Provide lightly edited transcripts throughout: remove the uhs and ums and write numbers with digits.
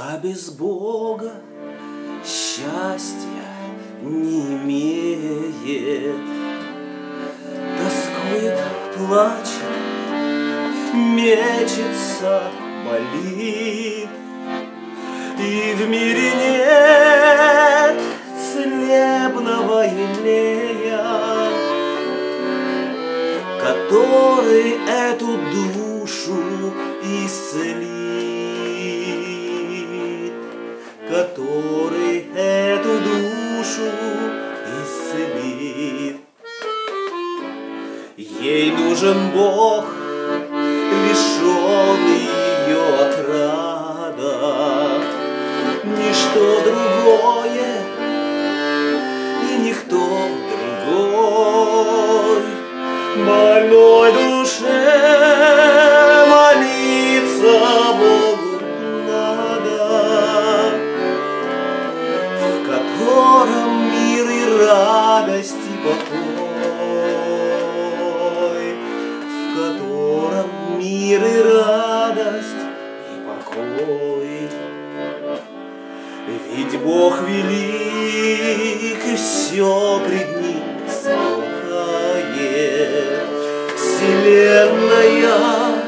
Душа без Бога счастья не имеет, тоскует, плачет, мечется, болит, и в мире нет целебного елея, который эту душу исцелит, который эту душу исцелит. Ей нужен Бог, лишенный ее отрада, ничто другое и никто другой. Больной душе молиться Богу надо, в котором мир и радость и покой, в котором мир и радость и покой. Ведь Бог велик, и все пред Ним смолкает. Вселенная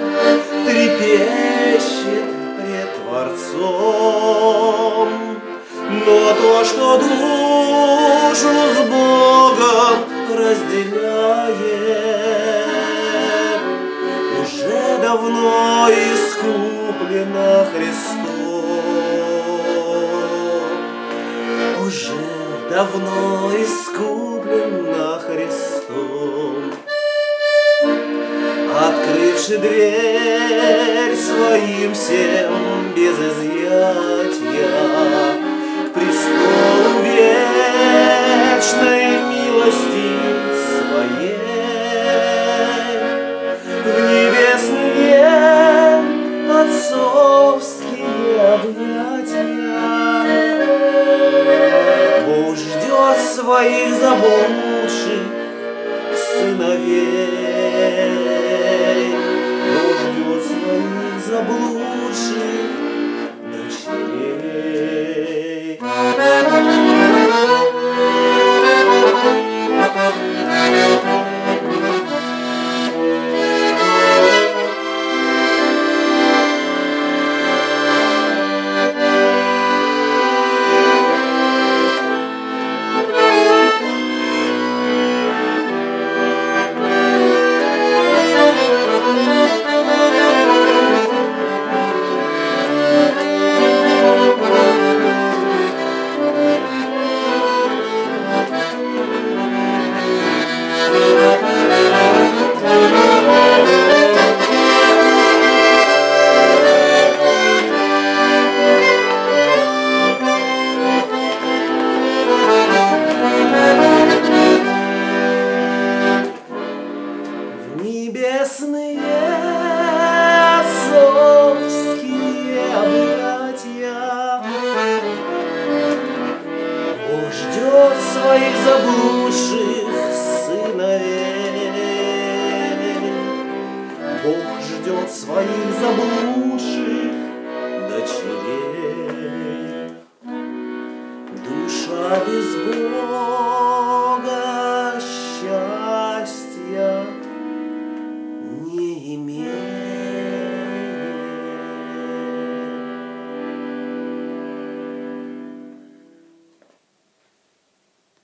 трепещет пред Творцом, но то, что душу с Богом разделяет, уже давно искуплено Христом, уже давно искуплено Христом. Открывши дверь своим всем без изъятия к престолу вечной милости своей, в небесные отцовские объятия Бог ждет своих заблудших сыновей, Бог ждет своих заблудших дочерей. Небесные отцовские объятия Бог ждет своих заблудших сыновей, Бог ждет своих заблудших дочерей. Душа без Бога счастья не имеет.